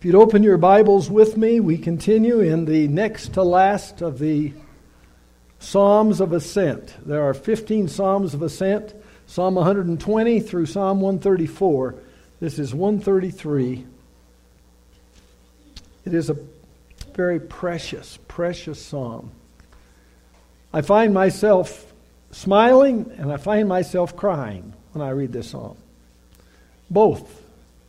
If you'd open your Bibles with me, we continue in the next to last of the Psalms of Ascent. There are 15 Psalms of Ascent, Psalm 120 through Psalm 134. This is 133. It is a very precious, precious psalm. I find myself smiling and I find myself crying when I read this psalm. Both.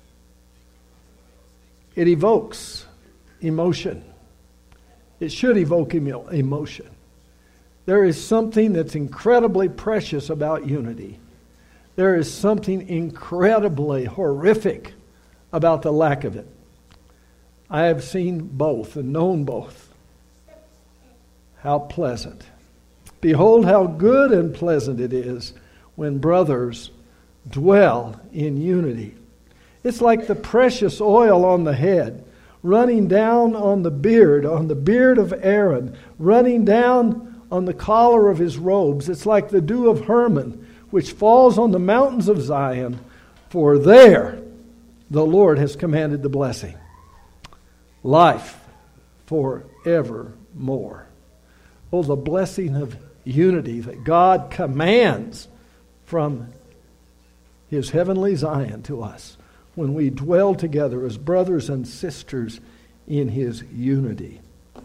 It evokes emotion. It should evoke emotion. There is something that's incredibly precious about unity. There is something incredibly horrific about the lack of it. I have seen both and known both. How pleasant. Behold how good and pleasant it is when brothers dwell in unity. It's like the precious oil on the head, running down on the beard of Aaron, running down on the collar of his robes. It's like the dew of Hermon, which falls on the mountains of Zion, for there the Lord has commanded the blessing. Life forevermore. Oh, the blessing of unity that God commands from His heavenly Zion to us when we dwell together as brothers and sisters in His unity.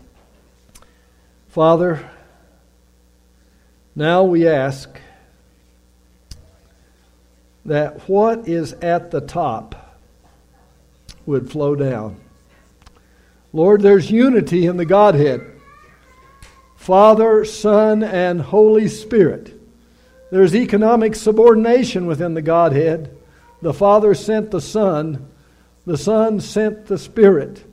Father, now we ask that what is at the top would flow down. Lord, there's unity in the Godhead. Father, Son, and Holy Spirit. There's economic subordination within the Godhead. The Father sent the Son sent the Spirit.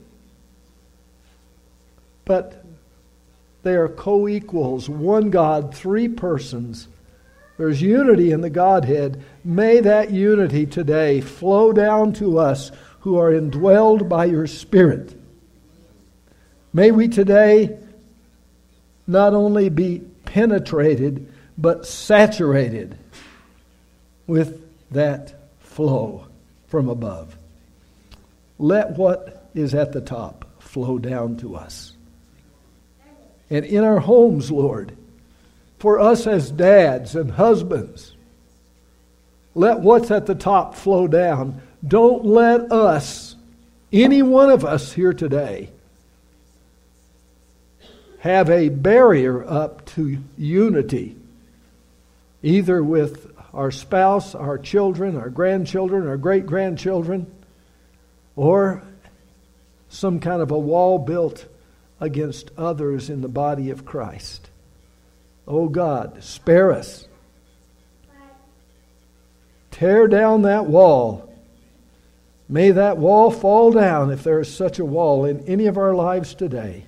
But they are co-equals, one God, three persons. There's unity in the Godhead. May that unity today flow down to us who are indwelled by your Spirit. May we today not only be penetrated, but saturated with that flow from above. Let what is at the top flow down to us. And in our homes, Lord, for us as dads and husbands, let what's at the top flow down. Don't let us, any one of us here today, have a barrier up to unity, either with our spouse, our children, our grandchildren, our great-grandchildren, or some kind of a wall built against others in the body of Christ. Oh God, spare us. Tear down that wall. May that wall fall down if there is such a wall in any of our lives today.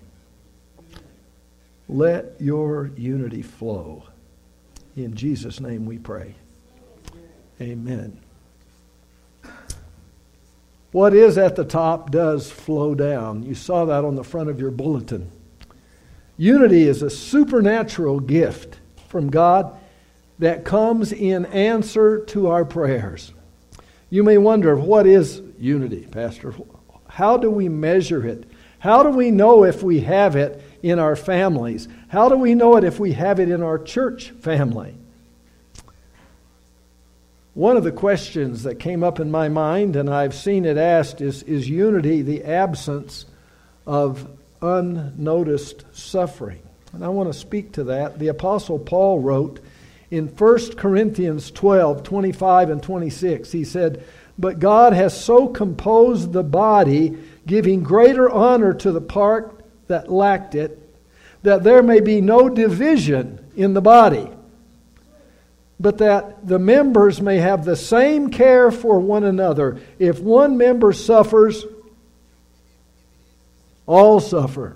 Let your unity flow. In Jesus' name we pray. Amen. What is at the top does flow down. You saw that on the front of your bulletin. Unity is a supernatural gift from God that comes in answer to our prayers. You may wonder, what is unity, Pastor? How do we measure it? How do we know if we have it in our families? How do we know it if we have it in our church family? One of the questions that came up in my mind, and I've seen it asked, is unity the absence of unnoticed suffering? And I want to speak to that. The Apostle Paul wrote in 1 Corinthians 12, 25 and 26, he said, "But God has so composed the body, giving greater honor to the part that lacked it, that there may be no division in the body, but that the members may have the same care for one another. If one member suffers, all suffer.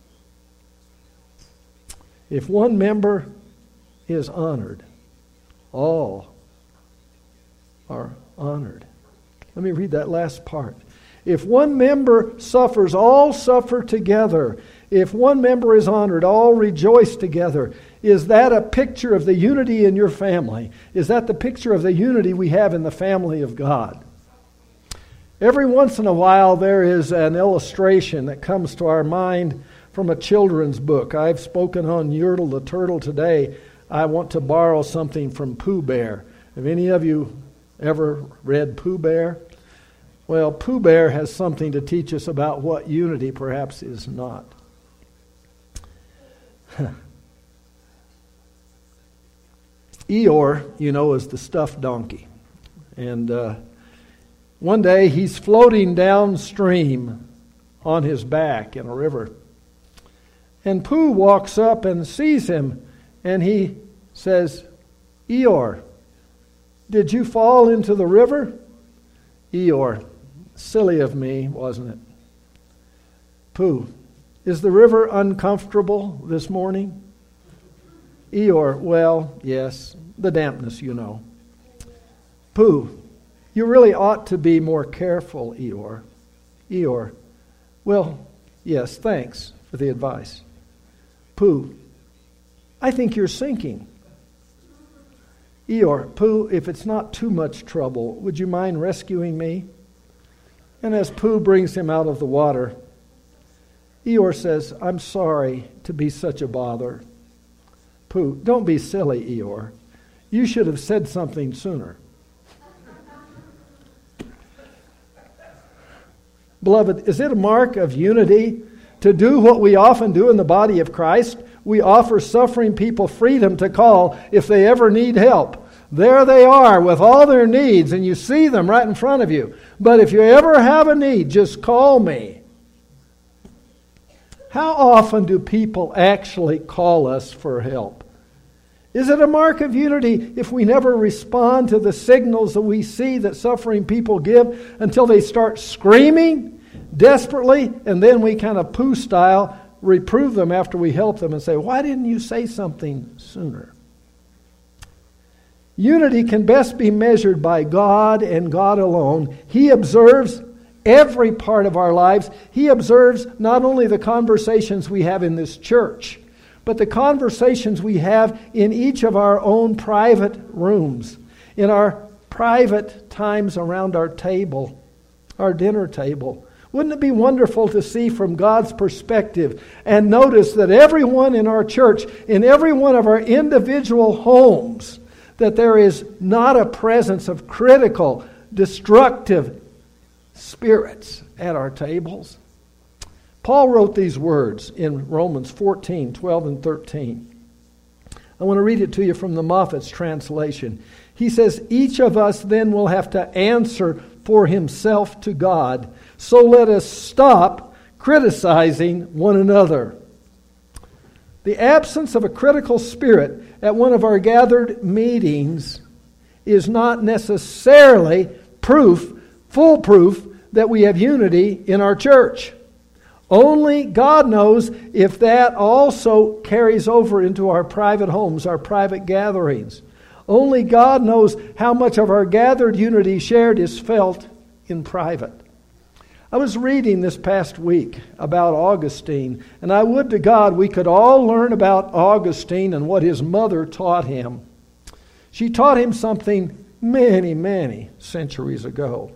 If one member is honored, all are honored." Let me read that last part. If one member suffers, all suffer together. If one member is honored, all rejoice together. Is that a picture of the unity in your family? Is that the picture of the unity we have in the family of God? Every once in a while there is an illustration that comes to our mind from a children's book. I've spoken on Yertle the Turtle today. I want to borrow something from Pooh Bear. Have any of you ever read Pooh Bear? Well, Pooh Bear has something to teach us about what unity perhaps is not. Eeyore, you know, is the stuffed donkey. And one day he's floating downstream on his back in a river. And Pooh walks up and sees him, and he says, "Eeyore, did you fall into the river?" Eeyore, silly of me, wasn't it? Pooh, is the river uncomfortable this morning? Eeyore, well, yes, the dampness, you know. Pooh, you really ought to be more careful, Eeyore. Eeyore, well, yes, thanks for the advice. Pooh, I think you're sinking. Eeyore, Pooh, if it's not too much trouble, would you mind rescuing me? And as Pooh brings him out of the water, Eeyore says, "I'm sorry to be such a bother." Pooh, don't be silly, Eeyore. You should have said something sooner. Beloved, is it a mark of unity to do what we often do in the body of Christ? We offer suffering people freedom to call if they ever need help. There they are with all their needs, and you see them right in front of you. But if you ever have a need, just call me. How often do people actually call us for help? Is it a mark of unity if we never respond to the signals that we see that suffering people give until they start screaming desperately, and then we kind of Pooh style reprove them after we help them and say, "Why didn't you say something sooner?" Unity can best be measured by God and God alone. He observes every part of our lives. He observes not only the conversations we have in this church, but the conversations we have in each of our own private rooms, in our private times around our table, our dinner table. Wouldn't it be wonderful to see from God's perspective and notice that everyone in our church, in every one of our individual homes, that there is not a presence of critical, destructive spirits at our tables? Paul wrote these words in Romans 14, 12 and 13. I want to read it to you from the Moffat's translation. He says, "Each of us then will have to answer for himself to God. So let us stop criticizing one another." The absence of a critical spirit at one of our gathered meetings is not necessarily full proof that we have unity in our church. Only God knows if that also carries over into our private homes, our private gatherings. Only God knows how much of our gathered unity shared is felt in private. I was reading this past week about Augustine, and I would to God we could all learn about Augustine and what his mother taught him. She taught him something many, many centuries ago.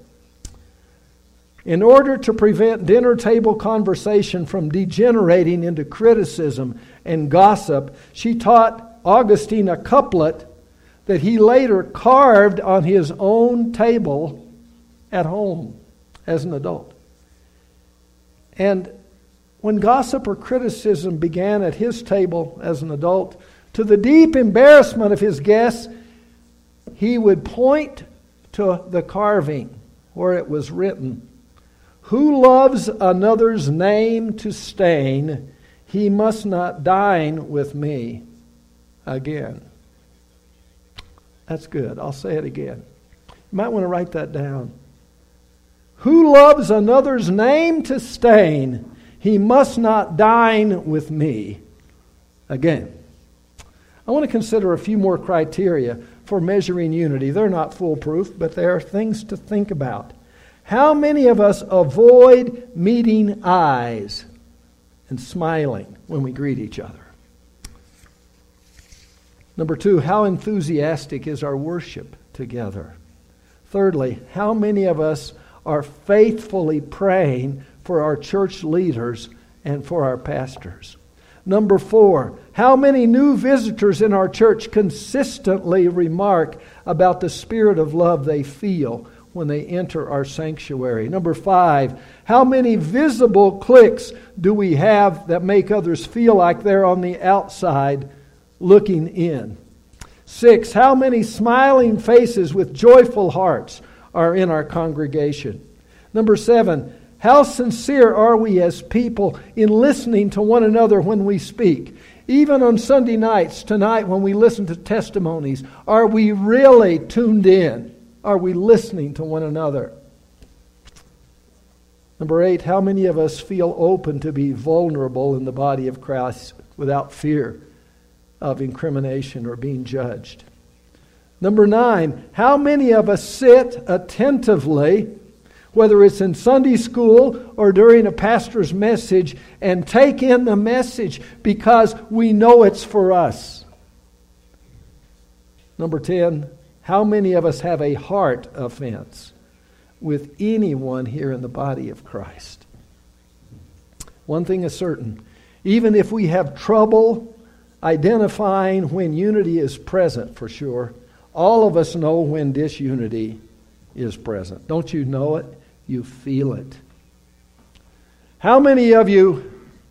In order to prevent dinner table conversation from degenerating into criticism and gossip, she taught Augustine a couplet that he later carved on his own table at home as an adult. And when gossip or criticism began at his table as an adult, to the deep embarrassment of his guests, he would point to the carving where it was written, "Who loves another's name to stain, he must not dine with me again." That's good. I'll say it again. You might want to write that down. Who loves another's name to stain, he must not dine with me again. I want to consider a few more criteria for measuring unity. They're not foolproof, but they are things to think about. How many of us avoid meeting eyes and smiling when we greet each other? Number 2, how enthusiastic is our worship together? Thirdly, how many of us are faithfully praying for our church leaders and for our pastors? Number 4, how many new visitors in our church consistently remark about the spirit of love they feel when they enter our sanctuary? Number 5, how many visible cliques do we have that make others feel like they're on the outside looking in? 6, how many smiling faces with joyful hearts are in our congregation? Number 7, how sincere are we as people in listening to one another when we speak? Even on Sunday nights, tonight when we listen to testimonies, are we really tuned in? Are we listening to one another? Number 8, how many of us feel open to be vulnerable in the body of Christ without fear of incrimination or being judged? Number 9, how many of us sit attentively, whether it's in Sunday school or during a pastor's message, and take in the message because we know it's for us? Number 10, how many of us have a heart offense with anyone here in the body of Christ? One thing is certain, even if we have trouble identifying when unity is present for sure, all of us know when disunity is present. Don't you know it? You feel it. How many of you,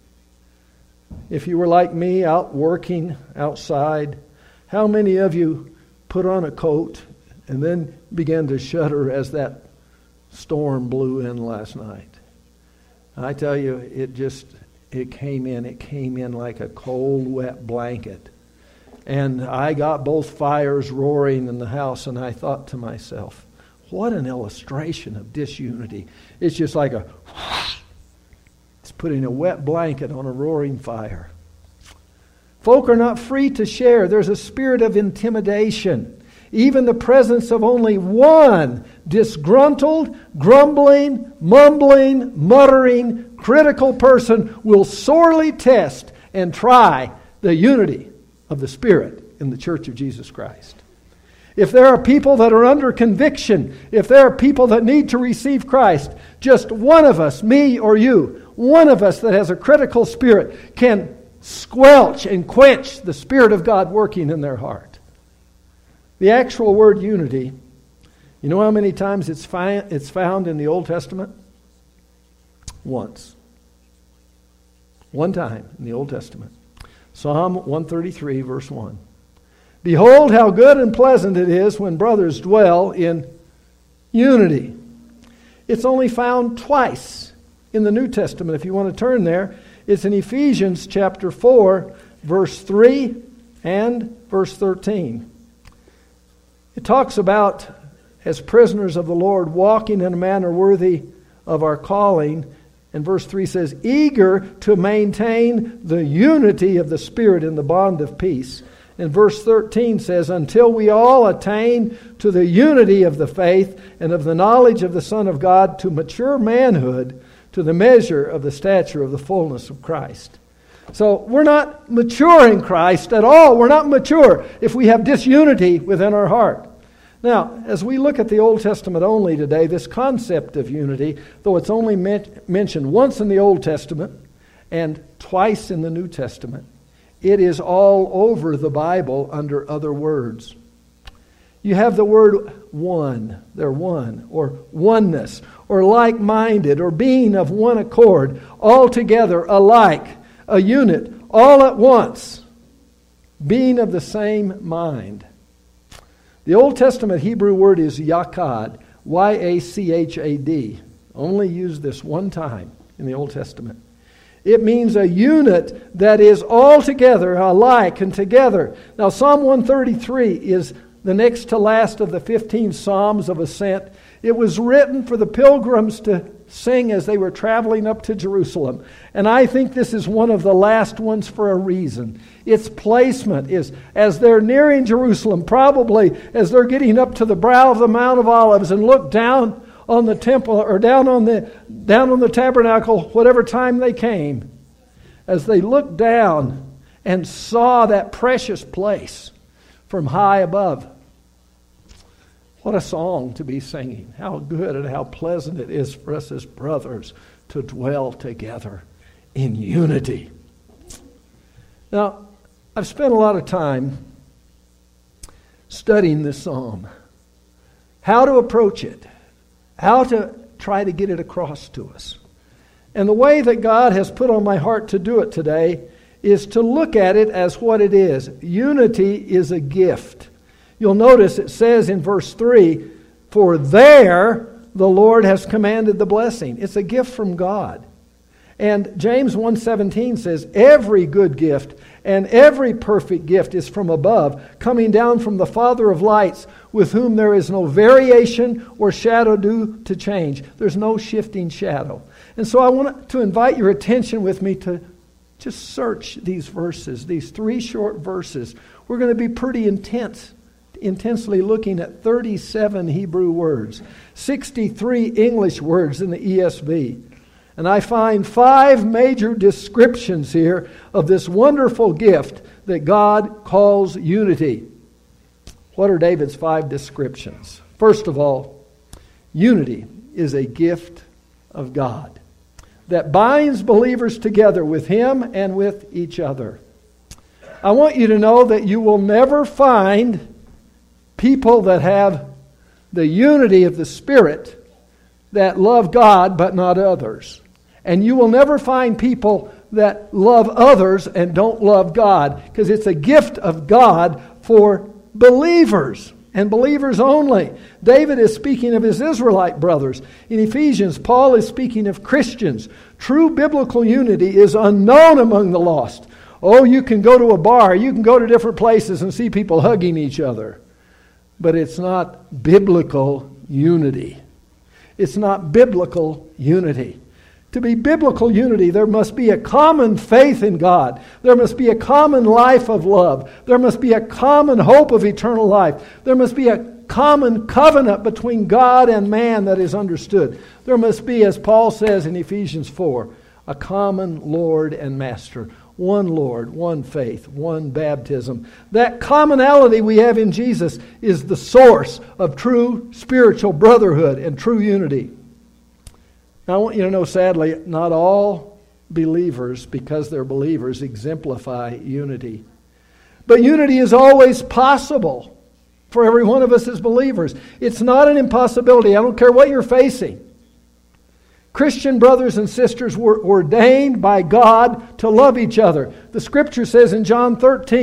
if you were like me, out working outside, how many of you put on a coat and then began to shudder as that storm blew in last night? I tell you, it came in like a cold, wet blanket. And I got both fires roaring in the house, and I thought to myself, what an illustration of disunity. It's just like it's putting a wet blanket on a roaring fire. Folk are not free to share. There's a spirit of intimidation. Even the presence of only one disgruntled, grumbling, mumbling, muttering, critical person will sorely test and try the unity of the Spirit in the Church of Jesus Christ. If there are people that are under conviction, if there are people that need to receive Christ, just one of us, me or you, one of us that has a critical spirit can squelch and quench the Spirit of God working in their heart. The actual word unity, you know how many times it's found in the Old Testament? Once. One time in the Old Testament. Psalm 133, verse 1. Behold, how good and pleasant it is when brothers dwell in unity. It's only found twice in the New Testament. If you want to turn there, it's in Ephesians chapter 4, verse 3 and verse 13. It talks about, as prisoners of the Lord, walking in a manner worthy of our calling. And verse 3 says, eager to maintain the unity of the Spirit in the bond of peace. And verse 13 says, until we all attain to the unity of the faith and of the knowledge of the Son of God, to mature manhood, to the measure of the stature of the fullness of Christ. So we're not mature in Christ at all. We're not mature if we have disunity within our heart. Now, as we look at the Old Testament only today, this concept of unity, though it's only mentioned once in the Old Testament and twice in the New Testament, it is all over the Bible under other words. You have the word one, they're one, or oneness, or like-minded, or being of one accord, all together, alike, a unit, all at once, being of the same mind. The Old Testament Hebrew word is yakad, Y-A-C-H-A-D. Only used this one time in the Old Testament. It means a unit that is all together, alike and together. Now, Psalm 133 is the next to last of the 15 Psalms of Ascent. It was written for the pilgrims to sing as they were traveling up to Jerusalem. And I think this is one of the last ones for a reason. Its placement is as they're nearing Jerusalem, probably as they're getting up to the brow of the Mount of Olives and look down on the temple or down on the tabernacle, whatever time they came, as they looked down and saw that precious place from high above. What a song to be singing. How good and how pleasant it is for us as brothers to dwell together in unity. Now, I've spent a lot of time studying this psalm. How to approach it. How to try to get it across to us. And the way that God has put on my heart to do it today is to look at it as what it is. Unity is a gift. You'll notice it says in verse 3, "For there the Lord has commanded the blessing." It's a gift from God. And James 1:17 says, "Every good gift and every perfect gift is from above, coming down from the Father of lights, with whom there is no variation or shadow due to change." There's no shifting shadow. And so I want to invite your attention with me to just search these verses, these 3 short verses. We're going to be pretty intensely looking at 37 Hebrew words, 63 English words in the ESV. And I find 5 major descriptions here of this wonderful gift that God calls unity. What are David's 5 descriptions? First of all, unity is a gift of God that binds believers together with Him and with each other. I want you to know that you will never find people that have the unity of the Spirit that love God but not others. And you will never find people that love others and don't love God, because it's a gift of God for believers and believers only. David is speaking of his Israelite brothers. In Ephesians, Paul is speaking of Christians. True biblical unity is unknown among the lost. Oh, you can go to a bar, you can go to different places and see people hugging each other. But it's not biblical unity. It's not biblical unity. To be biblical unity, there must be a common faith in God. There must be a common life of love. There must be a common hope of eternal life. There must be a common covenant between God and man that is understood. There must be, as Paul says in Ephesians 4, a common Lord and Master. One Lord, one faith, one baptism. That commonality we have in Jesus is the source of true spiritual brotherhood and true unity. Now, I want you to know, sadly, not all believers, because they're believers, exemplify unity. But unity is always possible for every one of us as believers. It's not an impossibility. I don't care what you're facing. Christian brothers and sisters were ordained by God to love each other. The Scripture says in John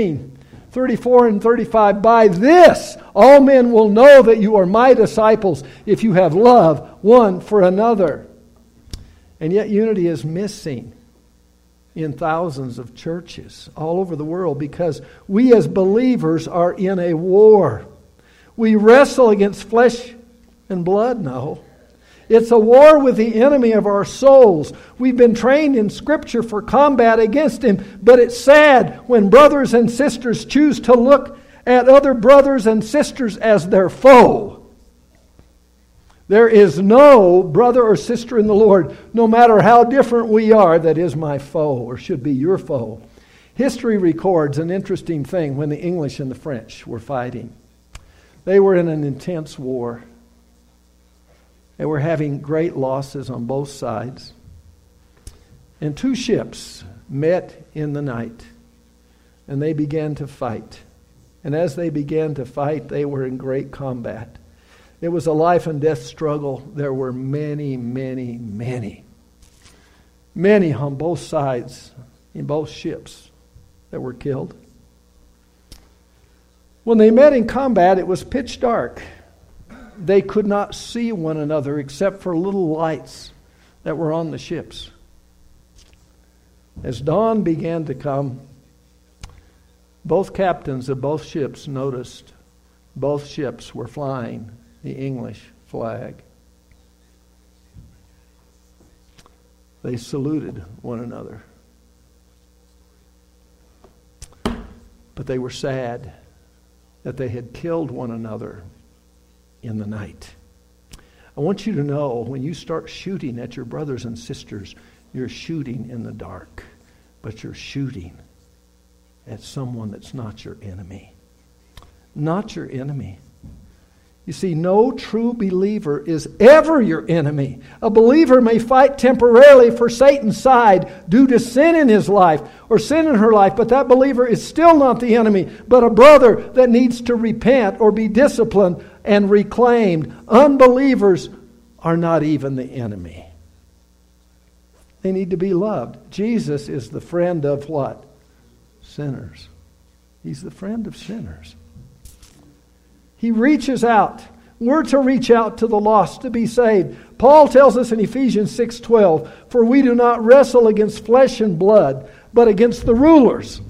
13:34 and 35, "By this all men will know that you are my disciples, if you have love one for another." And yet unity is missing in thousands of churches all over the world, because we as believers are in a war. We wrestle against flesh and blood now. It's a war with the enemy of our souls. We've been trained in Scripture for combat against him, but it's sad when brothers and sisters choose to look at other brothers and sisters as their foe. There is no brother or sister in the Lord, no matter how different we are, that is my foe or should be your foe. History records an interesting thing when the English and the French were fighting. They were in an intense war. They were having great losses on both sides. And 2 ships met in the night, and they began to fight. And as they began to fight, they were in great combat. It was a life and death struggle. There were many on both sides, in both ships, that were killed. When they met in combat, it was pitch dark. They could not see one another except for little lights that were on the ships. As dawn began to come, both captains of both ships noticed both ships were flying the English flag. They saluted one another. But they were sad that they had killed one another in the night. I want you to know, when you start shooting at your brothers and sisters, you're shooting in the dark, but you're shooting at someone that's not your enemy. Not your enemy. You see, no true believer is ever your enemy. A believer may fight temporarily for Satan's side due to sin in his life or sin in her life, but that believer is still not the enemy, but a brother that needs to repent or be disciplined and reclaimed. Unbelievers are not even the enemy. They need to be loved. Jesus is the friend of what? Sinners. He's the friend of sinners. He reaches out. We're to reach out to the lost to be saved. Paul tells us in Ephesians 6:12, "For we do not wrestle against flesh and blood, but against the rulers."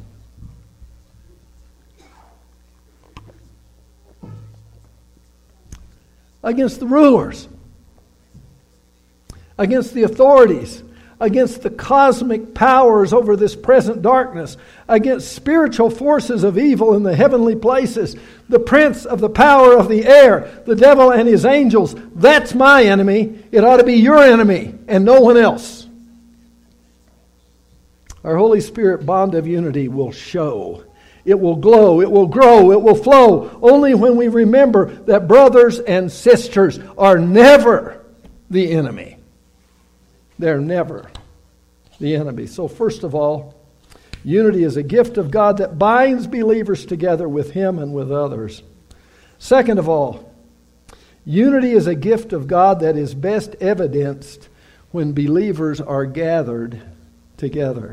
Against the rulers. Against the authorities. Against the cosmic powers over this present darkness, against spiritual forces of evil in the heavenly places, the prince of the power of the air, the devil and his angels. That's my enemy. It ought to be your enemy and no one else. Our Holy Spirit bond of unity will show. It will glow, it will grow, it will flow, only when we remember that brothers and sisters are never the enemy. They're never the enemy. So first of all, unity is a gift of God that binds believers together with Him and with others. Second of all, unity is a gift of God that is best evidenced when believers are gathered together.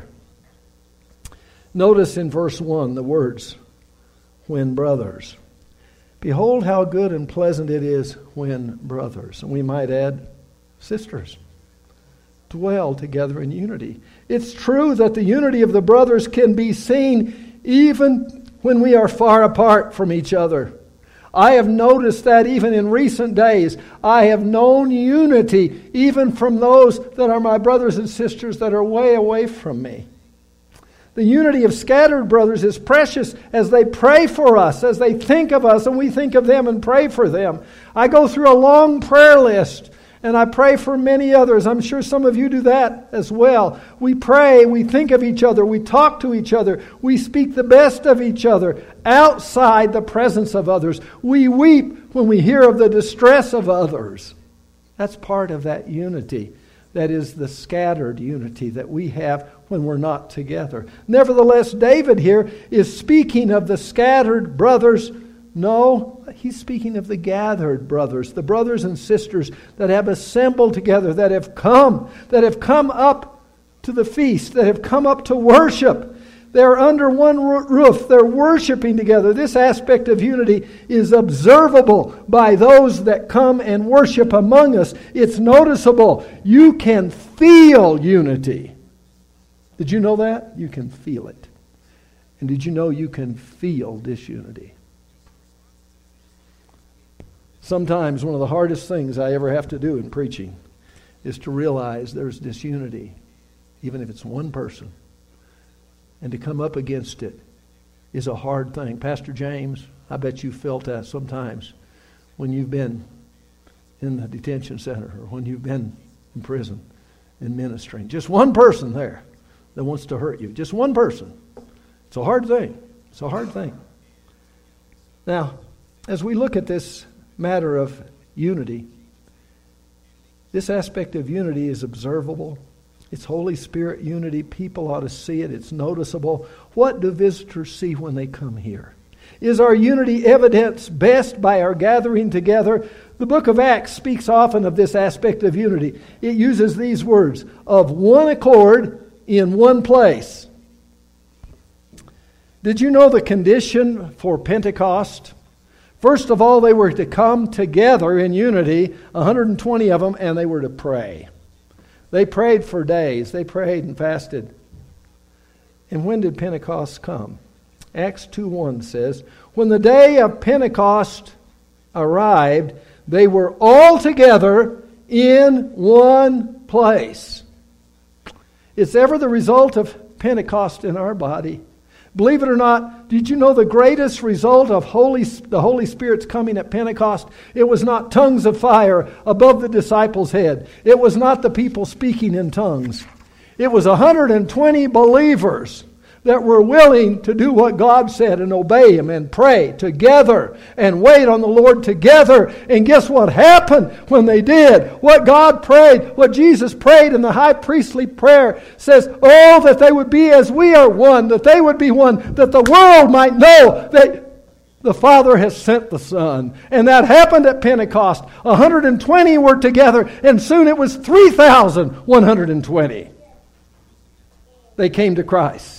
Notice in verse 1 the words, "when brothers." Behold how good and pleasant it is when brothers, and we might add sisters, dwell together in unity. It's true that the unity of the brothers can be seen even when we are far apart from each other. I have noticed that even in recent days. I have known unity even from those that are my brothers and sisters that are way away from me. The unity of scattered brothers is precious as they pray for us, as they think of us, and we think of them and pray for them. I go through a long prayer list, and I pray for many others. I'm sure some of you do that as well. We pray, we think of each other, we talk to each other, we speak the best of each other outside the presence of others. We weep when we hear of the distress of others. That's part of that unity. That is the scattered unity that we have when we're not together. Nevertheless, David here is speaking of the scattered brothers. No, he's speaking of the gathered brothers, the brothers and sisters that have assembled together, that have come up to the feast, that have come up to worship. They're under one roof. They're worshiping together. This aspect of unity is observable by those that come and worship among us. It's noticeable. You can feel unity. Did you know that? You can feel it. And did you know you can feel disunity? Sometimes one of the hardest things I ever have to do in preaching is to realize there's disunity, even if it's one person. And to come up against it is a hard thing. Pastor James, I bet you felt that sometimes when you've been in the detention center or when you've been in prison and ministering. Just one person there that wants to hurt you. Just one person. It's a hard thing. It's a hard thing. Now, as we look at this matter of unity, this aspect of unity is observable. It's Holy Spirit unity. People ought to see it. It's noticeable. What do visitors see when they come here? Is our unity evidenced best by our gathering together? The book of Acts speaks often of this aspect of unity. It uses these words, of one accord in one place. Did you know the condition for Pentecost? First of all, they were to come together in unity, 120 of them, and they were to pray. They prayed for days. They prayed and fasted. And when did Pentecost come? Acts 2:1 says, when the day of Pentecost arrived, they were all together in one place. It's ever the result of Pentecost in our body. Believe it or not, did you know the greatest result of the Holy Spirit's coming at Pentecost? It was not tongues of fire above the disciples' head. It was not the people speaking in tongues. It was 120 believers that were willing to do what God said and obey Him and pray together and wait on the Lord together. And guess what happened when they did? What God prayed, what Jesus prayed in the high priestly prayer says, oh, that they would be as we are one, that they would be one, that the world might know that the Father has sent the Son. And that happened at Pentecost. 120 were together, and soon it was 3,120. They came to Christ.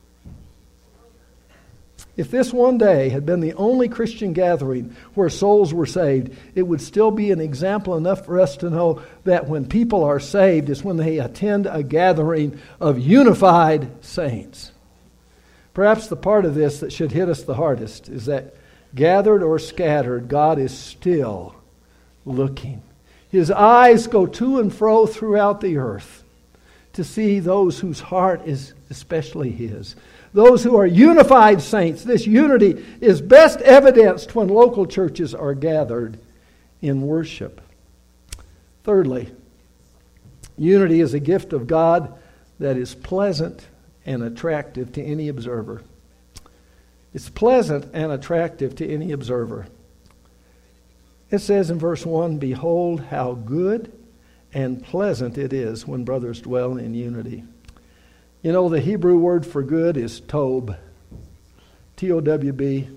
If this one day had been the only Christian gathering where souls were saved, it would still be an example enough for us to know that when people are saved is when they attend a gathering of unified saints. Perhaps the part of this that should hit us the hardest is that gathered or scattered, God is still looking. His eyes go to and fro throughout the earth to see those whose heart is especially His. Those who are unified saints. This unity is best evidenced when local churches are gathered in worship. Thirdly, unity is a gift of God that is pleasant and attractive to any observer. It's pleasant and attractive to any observer. It says in verse 1, behold how good and pleasant it is when brothers dwell in unity. You know, the Hebrew word for good is tob. T-O-W-B.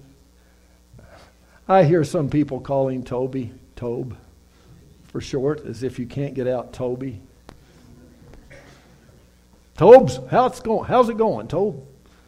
I hear some people calling Toby Tob for short, as if you can't get out Toby. Tobes, how's it going, Tob?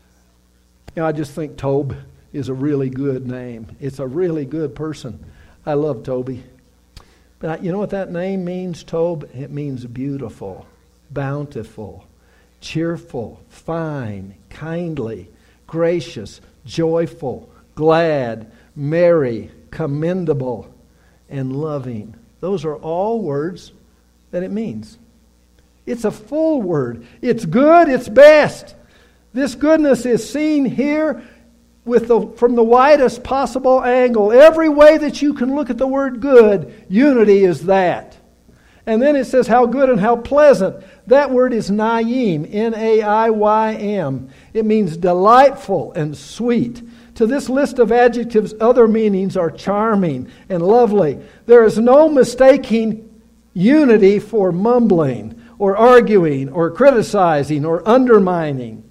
I just think Tob is a really good name. It's a really good person. I love Toby. But you know what that name means, Tob? It means beautiful, bountiful, cheerful, fine, kindly, gracious, joyful, glad, merry, commendable, and loving. Those are all words that it means. It's a full word. It's good, it's best. This goodness is seen here from the widest possible angle. Every way that you can look at the word good, unity is that. And then it says how good and how pleasant. That word is naim, N-A-I-Y-M. It means delightful and sweet. To this list of adjectives, other meanings are charming and lovely. There is no mistaking unity for mumbling or arguing or criticizing or undermining.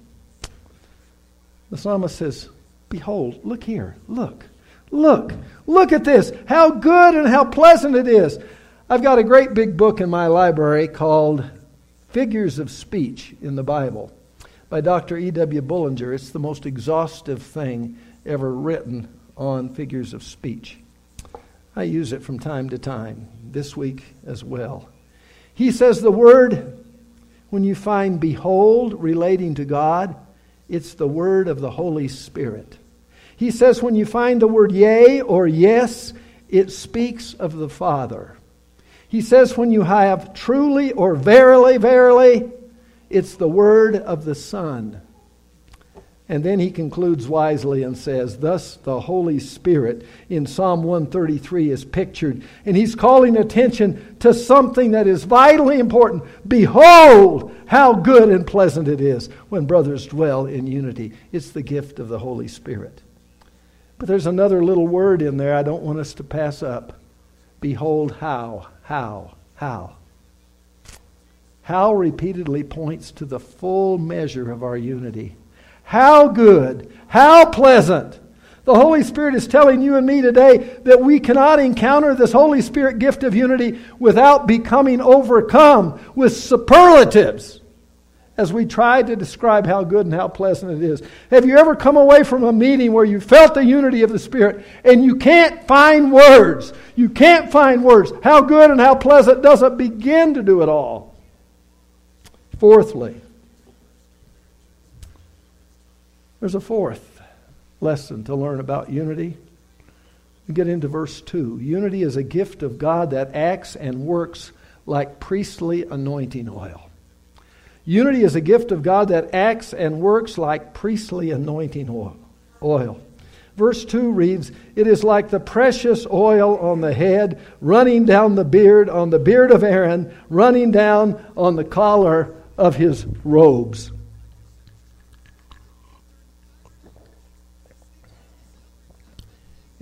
The psalmist says, behold, look here, look at this. How good and how pleasant it is. I've got a great big book in my library called Figures of Speech in the Bible by Dr. E.W. Bullinger. It's the most exhaustive thing ever written on figures of speech. I use it from time to time, this week as well. He says the word, when you find behold relating to God, it's the word of the Holy Spirit. He says when you find the word yea or yes, it speaks of the Father. He says when you have truly or verily, verily, it's the word of the Son. And then he concludes wisely and says, thus the Holy Spirit in Psalm 133 is pictured. And he's calling attention to something that is vitally important. Behold, how good and pleasant it is when brothers dwell in unity. It's the gift of the Holy Spirit. But there's another little word in there I don't want us to pass up. Behold, how. How repeatedly points to the full measure of our unity. How good, how pleasant. The Holy Spirit is telling you and me today that we cannot encounter this Holy Spirit gift of unity without becoming overcome with superlatives as we try to describe how good and how pleasant it is. Have you ever come away from a meeting where you felt the unity of the Spirit and you can't find words? You can't find words. How good and how pleasant doesn't begin to do it all. Fourthly, there's a fourth lesson to learn about unity. We get into verse 2. Unity is a gift of God that acts and works like priestly anointing oil. Unity is a gift of God that acts and works like priestly anointing oil. Verse 2 reads, it is like the precious oil on the head, running down the beard, on the beard of Aaron, running down on the collar of his robes.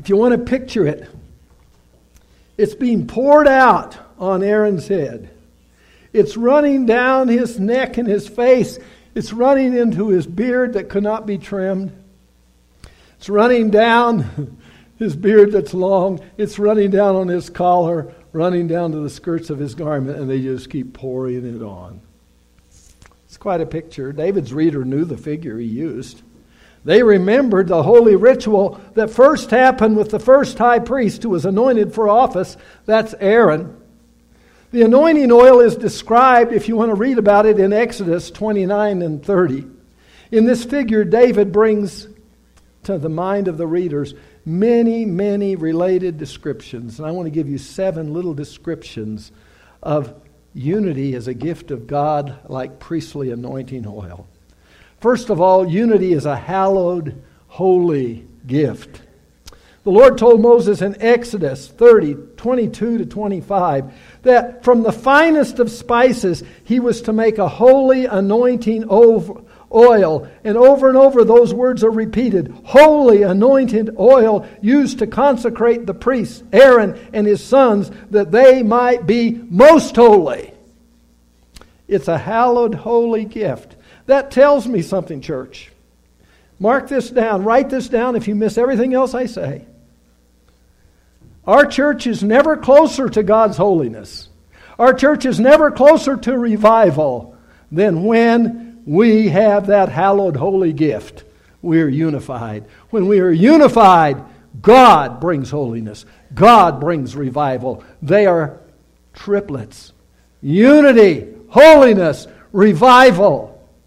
If you want to picture it, it's being poured out on Aaron's head. It's running down his neck and his face. It's running into his beard that could not be trimmed. It's running down his beard that's long. It's running down on his collar, running down to the skirts of his garment, and they just keep pouring it on. It's quite a picture. David's reader knew the figure he used. They remembered the holy ritual that first happened with the first high priest who was anointed for office. That's Aaron. The anointing oil is described, if you want to read about it, in Exodus 29 and 30. In this figure, David brings to the mind of the readers many, many related descriptions. And I want to give you 7 little descriptions of unity as a gift of God, like priestly anointing oil. First of all, unity is a hallowed, holy gift. The Lord told Moses in Exodus 30, 22 to 25, that from the finest of spices he was to make a holy anointing oil. And over those words are repeated. Holy anointed oil used to consecrate the priests, Aaron and his sons, that they might be most holy. It's a hallowed, holy gift. That tells me something, church. Mark this down. Write this down if you miss everything else I say. Our church is never closer to God's holiness. Our church is never closer to revival than when we have that hallowed, holy gift. We are unified. When we are unified, God brings holiness. God brings revival. They are triplets. Unity, holiness, revival.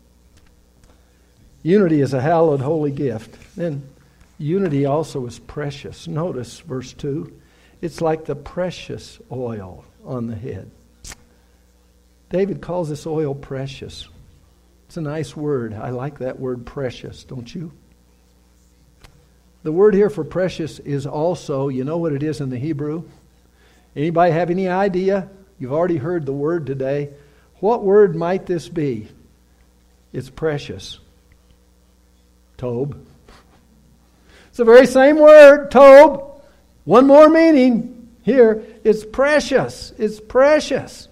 Unity is a hallowed, holy gift. Then unity also is precious. Notice verse 2. It's like the precious oil on the head. David calls this oil precious. It's a nice word. I like that word precious, don't you? The word here for precious is also, you know what it is in the Hebrew? Anybody have any idea? You've already heard the word today. What word might this be? It's precious. Tob. It's the very same word, Tob. One more meaning here. It's precious. It's precious.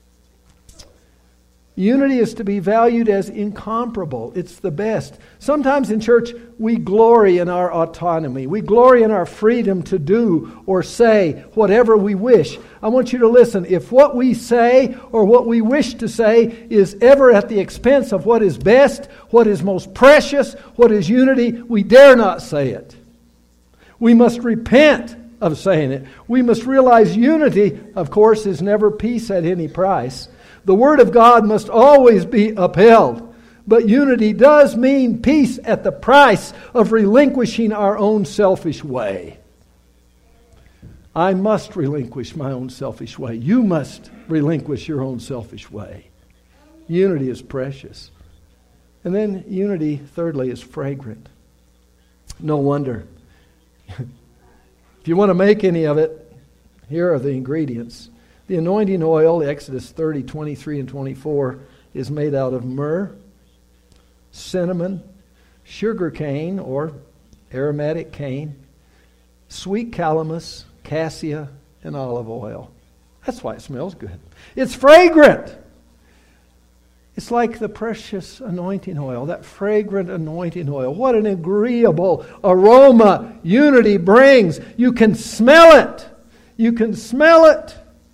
Unity is to be valued as incomparable. It's the best. Sometimes in church, we glory in our autonomy. We glory in our freedom to do or say whatever we wish. I want you to listen. If what we say or what we wish to say is ever at the expense of what is best, what is most precious, what is unity, we dare not say it. We must repent of saying it. We must realize unity, of course, is never peace at any price. The Word of God must always be upheld. But unity does mean peace at the price of relinquishing our own selfish way. I must relinquish my own selfish way. You must relinquish your own selfish way. Unity is precious. And then unity, thirdly, is fragrant. No wonder. If you want to make any of it, here are the ingredients. The anointing oil, Exodus 30, 23 and 24, is made out of myrrh, cinnamon, sugar cane or aromatic cane, sweet calamus, cassia, and olive oil. That's why it smells good. It's fragrant. It's like the precious anointing oil, that fragrant anointing oil. What an agreeable aroma unity brings. You can smell it. You can smell it.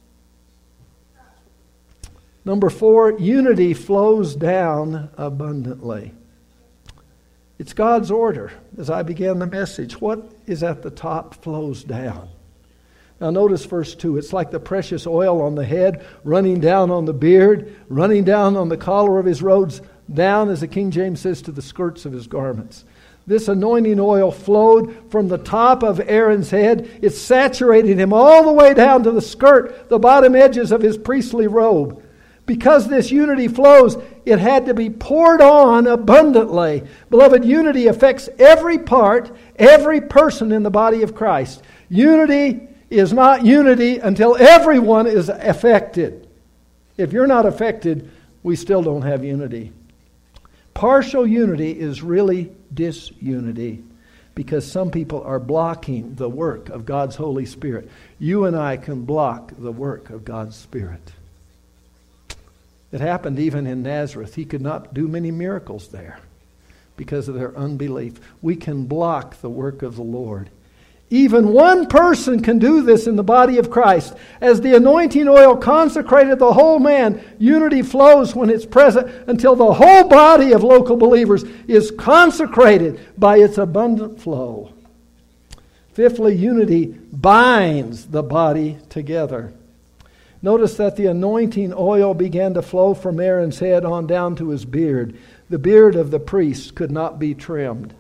Number 4, unity flows down abundantly. It's God's order. As I began the message, what is at the top flows down. Now notice verse 2. It's like the precious oil on the head, running down on the beard, running down on the collar of his robes, down, as the King James says, to the skirts of his garments. This anointing oil flowed from the top of Aaron's head. It saturated him all the way down to the skirt, the bottom edges of his priestly robe. Because this unity flows, it had to be poured on abundantly. Beloved, unity affects every part, every person in the body of Christ. Unity is not unity until everyone is affected. If you're not affected, we still don't have unity. Partial unity is really disunity. because some people are blocking the work of God's Holy Spirit. You and I can block the work of God's Spirit. It happened even in Nazareth. He could not do many miracles there because of their unbelief. We can block the work of the Lord. Even one person can do this in the body of Christ. As the anointing oil consecrated the whole man, unity flows when it's present until the whole body of local believers is consecrated by its abundant flow. Fifthly, unity binds the body together. Notice that the anointing oil began to flow from Aaron's head on down to his beard. The beard of the priest could not be trimmed.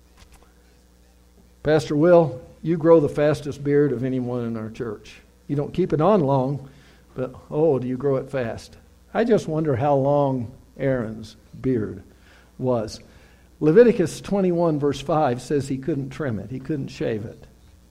Pastor Will, you grow the fastest beard of anyone in our church. You don't keep it on long, but do you grow it fast? I just wonder how long Aaron's beard was. Leviticus 21 verse 5 says he couldn't trim it. He couldn't shave it.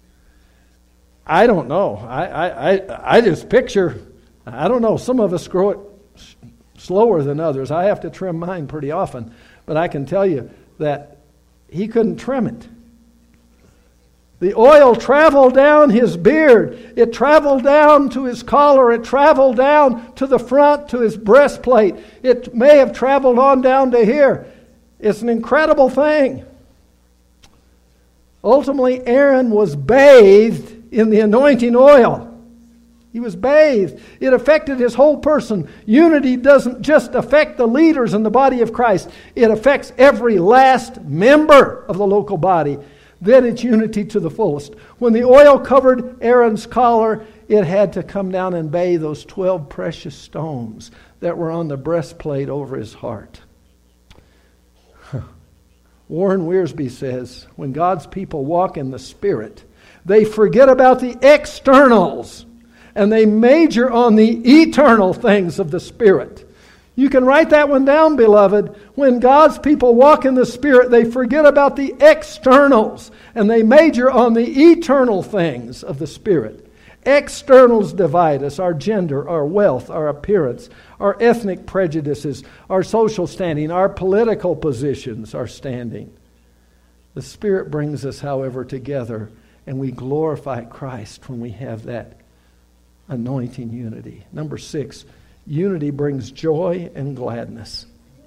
I don't know. I just picture, I don't know, some of us grow it slower than others. I have to trim mine pretty often. But I can tell you that he couldn't trim it. The oil traveled down his beard. It traveled down to his collar. It traveled down to the front, to his breastplate. It may have traveled on down to here. It's an incredible thing. Ultimately, Aaron was bathed in the anointing oil. He was bathed. It affected his whole person. Unity doesn't just affect the leaders in the body of Christ. It affects every last member of the local body. Then it's unity to the fullest. When the oil covered Aaron's collar, it had to come down and bathe those 12 precious stones that were on the breastplate over his heart. Warren Wiersbe says, when God's people walk in the Spirit, they forget about the externals and they major on the eternal things of the Spirit. You can write that one down, beloved. When God's people walk in the Spirit, they forget about the externals and they major on the eternal things of the Spirit. Externals divide us: our gender, our wealth, our appearance, our ethnic prejudices, our social standing, our political positions, our standing. The Spirit brings us, however, together, and we glorify Christ when we have that anointing unity. Number 6, unity brings joy and gladness.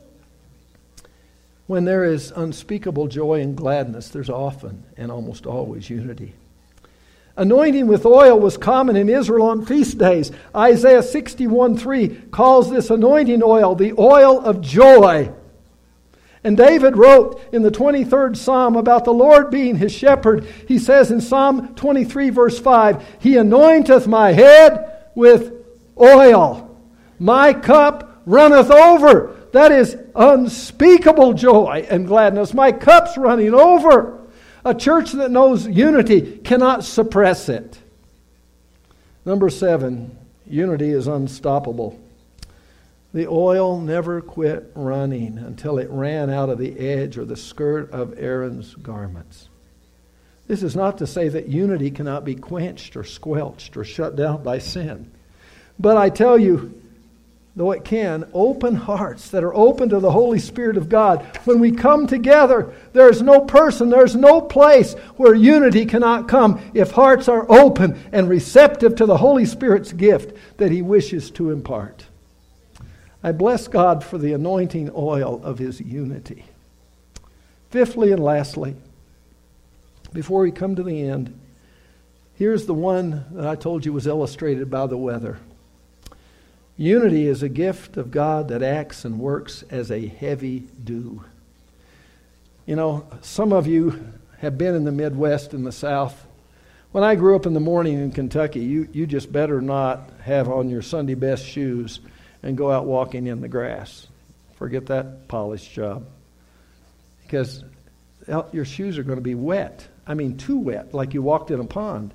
When there is unspeakable joy and gladness, there's often and almost always unity. Anointing with oil was common in Israel on feast days. Isaiah 61:3 calls this anointing oil the oil of joy. And David wrote in the 23rd Psalm about the Lord being his shepherd. He says in Psalm 23 verse 5, He anointeth my head with oil. My cup runneth over. That is unspeakable joy and gladness. My cup's running over. A church that knows unity cannot suppress it. Number 7, unity is unstoppable. The oil never quit running until it ran out of the edge or the skirt of Aaron's garments. This is not to say that unity cannot be quenched or squelched or shut down by sin. But I tell you, though it can, open hearts that are open to the Holy Spirit of God. When we come together, there's no person, there's no place where unity cannot come if hearts are open and receptive to the Holy Spirit's gift that He wishes to impart. I bless God for the anointing oil of His unity. Fifthly and lastly, before we come to the end, here's the one that I told you was illustrated by the weather. Unity is a gift of God that acts and works as a heavy dew. You know, some of you have been in the Midwest and the South. When I grew up in the morning in Kentucky, you just better not have on your Sunday best shoes and go out walking in the grass. Forget that polished job. Because your shoes are going to be wet. I mean, too wet, like you walked in a pond.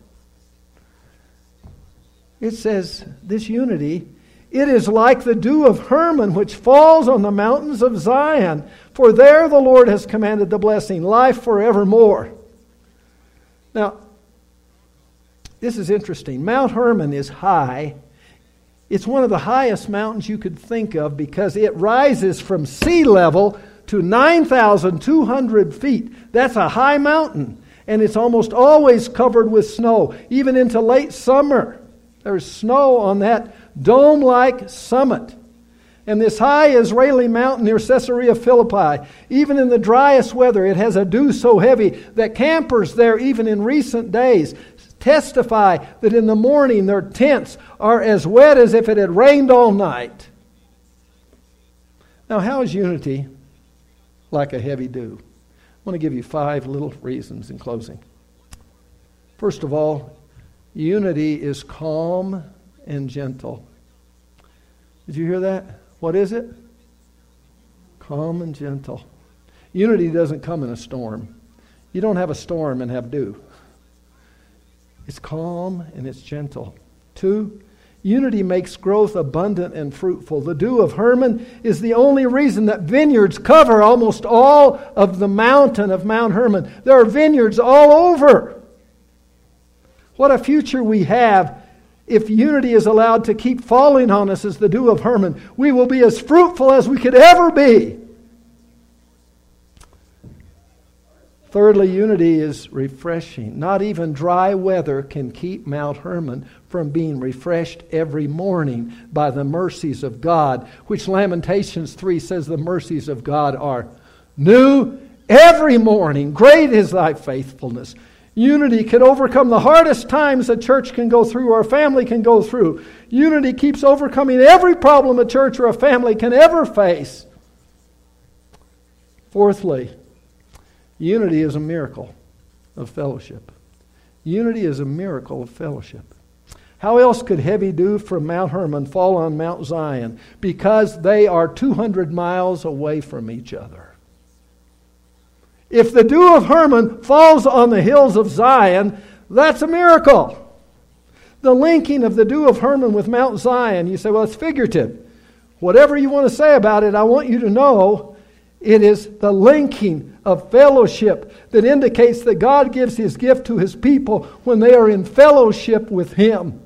It says, this unity, it is like the dew of Hermon, which falls on the mountains of Zion. For there the Lord has commanded the blessing, life forevermore. Now, this is interesting. Mount Hermon is high. It's one of the highest mountains you could think of because it rises from sea level to 9,200 feet. That's a high mountain, and it's almost always covered with snow. Even into late summer, there's snow on that dome-like summit. And this high Israeli mountain near Caesarea Philippi, even in the driest weather, it has a dew so heavy that campers there, even in recent days, testify that in the morning their tents are as wet as if it had rained all night. Now, how is unity like a heavy dew? I want to give you 5 little reasons in closing. First of all, unity is calm and gentle. Did you hear that? What is it? Calm and gentle. Unity doesn't come in a storm. You don't have a storm and have dew. It's calm and it's gentle. 2, unity makes growth abundant and fruitful. The dew of Hermon is the only reason that vineyards cover almost all of the mountain of Mount Hermon. There are vineyards all over. What a future we have if unity is allowed to keep falling on us as the dew of Hermon. We will be as fruitful as we could ever be. Thirdly, unity is refreshing. Not even dry weather can keep Mount Hermon from being refreshed every morning by the mercies of God, which Lamentations 3 says the mercies of God are new every morning. Great is thy faithfulness. Unity can overcome the hardest times a church can go through or a family can go through. Unity keeps overcoming every problem a church or a family can ever face. Fourthly, unity is a miracle of fellowship. Unity is a miracle of fellowship. How else could heavy dew from Mount Hermon fall on Mount Zion? Because they are 200 miles away from each other. If the dew of Hermon falls on the hills of Zion, that's a miracle. The linking of the dew of Hermon with Mount Zion, you say, well, it's figurative. Whatever you want to say about it, I want you to know it is the linking of fellowship that indicates that God gives His gift to His people when they are in fellowship with Him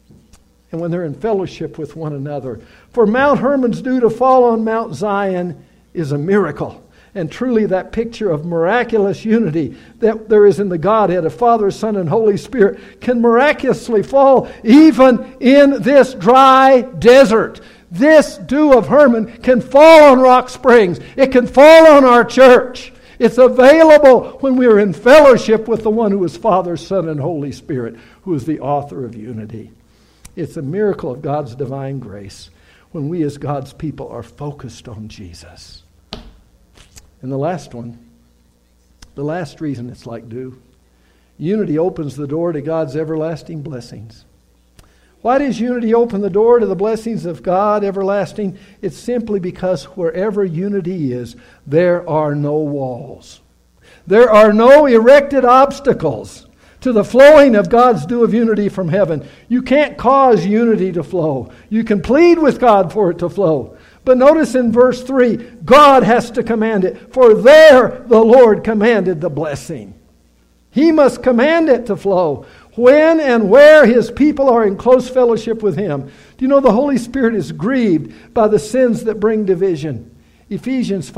and when they're in fellowship with one another. For Mount Hermon's dew to fall on Mount Zion is a miracle. And truly that picture of miraculous unity that there is in the Godhead of Father, Son, and Holy Spirit can miraculously fall even in this dry desert. This dew of Hermon can fall on Rock Springs. It can fall on our church. It's available when we are in fellowship with the one who is Father, Son, and Holy Spirit, who is the author of unity. It's a miracle of God's divine grace when we as God's people are focused on Jesus. And the last one, the last reason it's like dew, unity opens the door to God's everlasting blessings. Why does unity open the door to the blessings of God everlasting? It's simply because wherever unity is, there are no walls. There are no erected obstacles to the flowing of God's dew of unity from heaven. You can't cause unity to flow. You can plead with God for it to flow. But notice in verse 3, God has to command it. For there the Lord commanded the blessing. He must command it to flow when and where His people are in close fellowship with Him. Do you know the Holy Spirit is grieved by the sins that bring division? Ephesians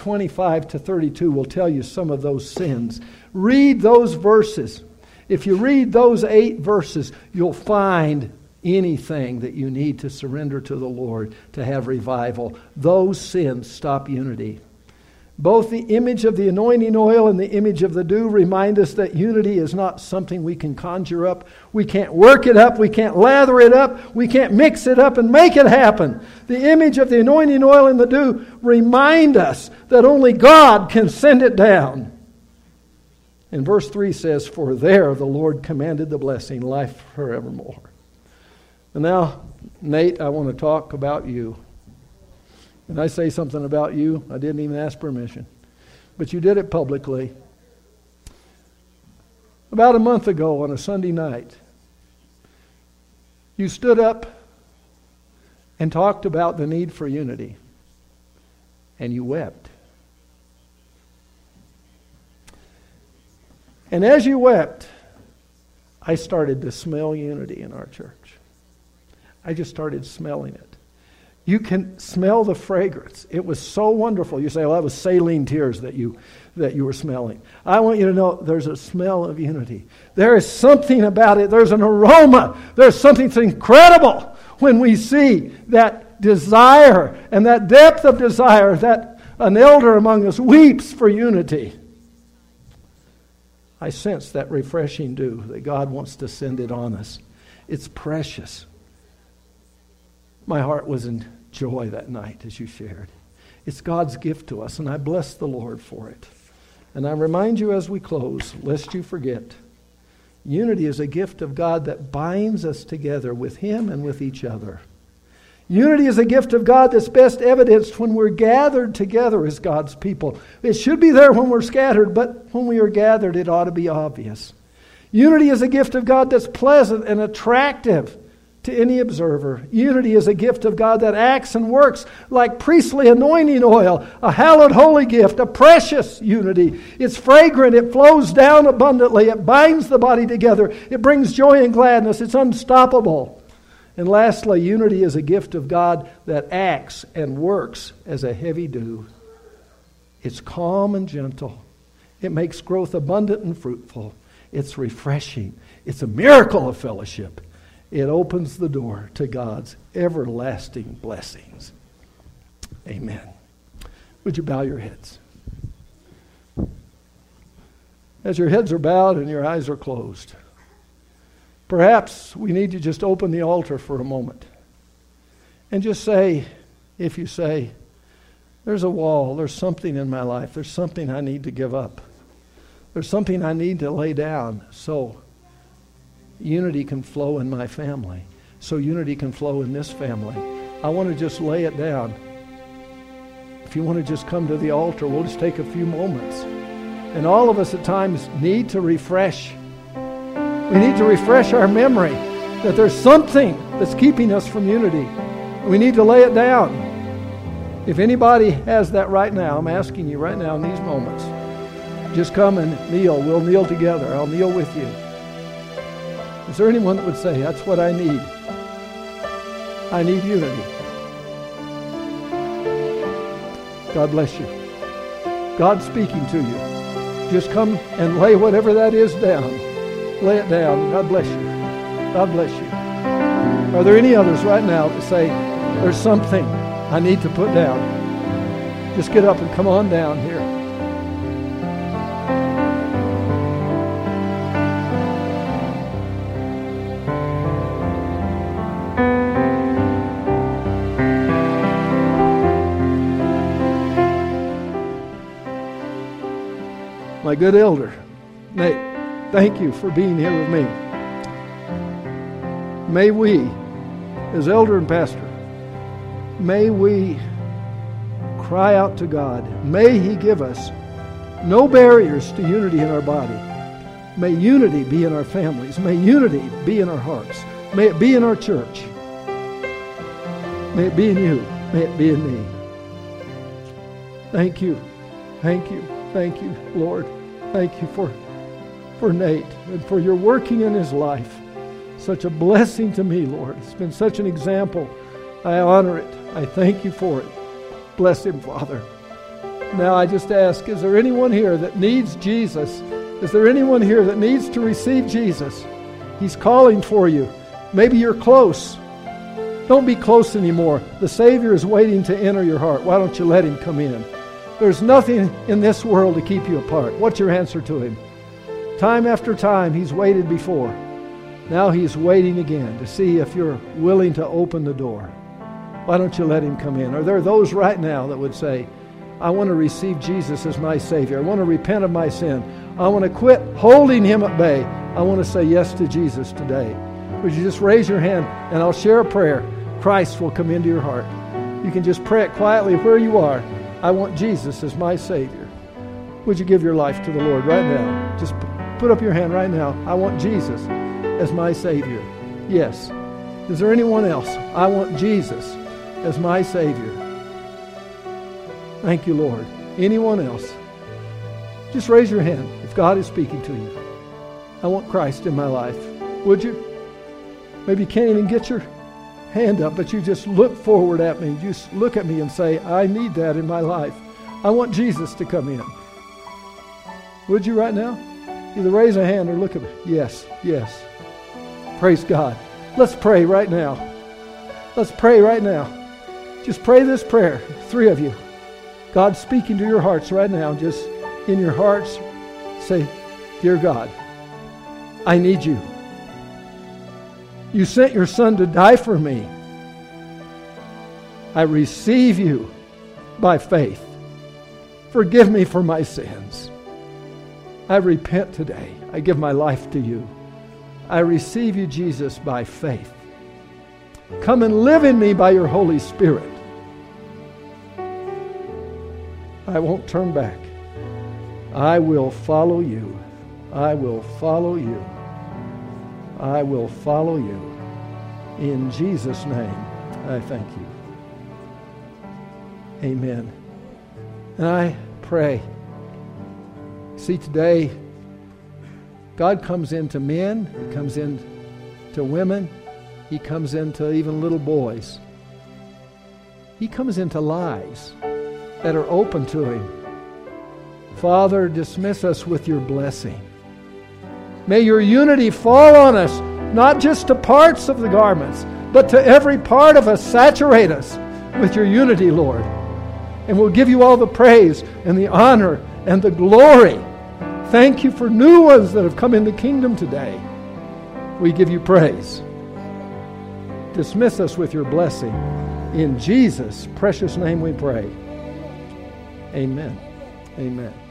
5:25-32 will tell you some of those sins. Read those verses. If you read those 8 verses, you'll find anything that you need to surrender to the Lord to have revival. Those sins stop unity. Both the image of the anointing oil and the image of the dew remind us that unity is not something we can conjure up. We can't work it up. We can't lather it up. We can't mix it up and make it happen. The image of the anointing oil and the dew remind us that only God can send it down. And verse 3 says, for there the Lord commanded the blessing, life forevermore. And now, Nate, I want to talk about you. And I say something about you, I didn't even ask permission. But you did it publicly. About a month ago on a Sunday night, you stood up and talked about the need for unity. And you wept. And as you wept, I started to smell unity in our church. I just started smelling it. You can smell the fragrance. It was so wonderful. You say, well, that was saline tears that you were smelling. I want you to know there's a smell of unity. There is something about it. There's an aroma. There's something incredible when we see that desire and that depth of desire that an elder among us weeps for unity. I sense that refreshing dew that God wants to send it on us. It's precious. My heart was in joy that night as you shared. It's God's gift to us, and I bless the Lord for it. And I remind you as we close, lest you forget, unity is a gift of God that binds us together with Him and with each other. Unity is a gift of God that's best evidenced when we're gathered together as God's people. It should be there when we're scattered, but when we are gathered, it ought to be obvious. Unity is a gift of God that's pleasant and attractive to any observer. Unity is a gift of God that acts and works like priestly anointing oil, a hallowed holy gift, a precious unity. It's fragrant, it flows down abundantly, it binds the body together, it brings joy and gladness, it's unstoppable. And lastly, unity is a gift of God that acts and works as a heavy dew. It's calm and gentle. It makes growth abundant and fruitful. It's refreshing. It's a miracle of fellowship. It opens the door to God's everlasting blessings. Amen. Would you bow your heads? As your heads are bowed and your eyes are closed, perhaps we need to just open the altar for a moment and just say, if you say, there's a wall, there's something in my life, there's something I need to give up, there's something I need to lay down so unity can flow in my family, so unity can flow in this family. I want to just lay it down. If you want to just come to the altar, we'll just take a few moments. And all of us at times need to refresh. We need to refresh our memory that there's something that's keeping us from unity. We need to lay it down. If anybody has that right now, I'm asking you right now in these moments, just come and kneel. We'll kneel together. I'll kneel with you. Is there anyone that would say, that's what I need? I need unity. God bless you. God's speaking to you. Just come and lay whatever that is down. Lay it down. God bless you. God bless you. Are there any others right now that say, there's something I need to put down? Just get up and come on down here. My good elder, Nate, thank you for being here with me. May we, as elder and pastor, may we cry out to God. May He give us no barriers to unity in our body. May unity be in our families. May unity be in our hearts. May it be in our church. May it be in you. May it be in me. Thank you. Thank you. Thank you, Lord. Thank you for Nate and for your working in his life. Such a blessing to me, Lord. It's been such an example. I honor it. I thank you for it. Bless him, Father. Now I just ask, is there anyone here that needs Jesus? Is there anyone here that needs to receive Jesus? He's calling for you. Maybe you're close. Don't be close anymore. The Savior is waiting to enter your heart. Why don't you let Him come in? There's nothing in this world to keep you apart. What's your answer to Him? Time after time, He's waited before. Now He's waiting again to see if you're willing to open the door. Why don't you let Him come in? Are there those right now that would say, I want to receive Jesus as my Savior. I want to repent of my sin. I want to quit holding Him at bay. I want to say yes to Jesus today. Would you just raise your hand and I'll share a prayer. Christ will come into your heart. You can just pray it quietly where you are. I want Jesus as my Savior. Would you give your life to the Lord right now? Just put up your hand right now. I want Jesus as my Savior. Yes. Is there anyone else? I want Jesus as my Savior. Thank you, Lord. Anyone else? Just raise your hand if God is speaking to you. I want Christ in my life. Would you? Maybe you can't even get your hand up, but you just look forward at me. Just look at me and say, I need that in my life. I want Jesus to come in. Would you right now? Either raise a hand or look at me. Yes, yes. Praise God. Let's pray right now. Let's pray right now. Just pray this prayer, 3 of you. God's speaking to your hearts right now. Just in your hearts, say, Dear God, I need you. You sent your Son to die for me. I receive you by faith. Forgive me for my sins. I repent today. I give my life to you. I receive you, Jesus, by faith. Come and live in me by your Holy Spirit. I won't turn back. I will follow you. I will follow you. I will follow you. In Jesus' name, I thank you. Amen. And I pray. See, today, God comes into men. He comes into women. He comes into even little boys. He comes into lives that are open to Him. Father, dismiss us with your blessing. May your unity fall on us, not just to parts of the garments, but to every part of us. Saturate us with your unity, Lord. And we'll give you all the praise and the honor and the glory. Thank you for new ones that have come in the kingdom today. We give you praise. Dismiss us with your blessing. In Jesus' precious name we pray. Amen. Amen.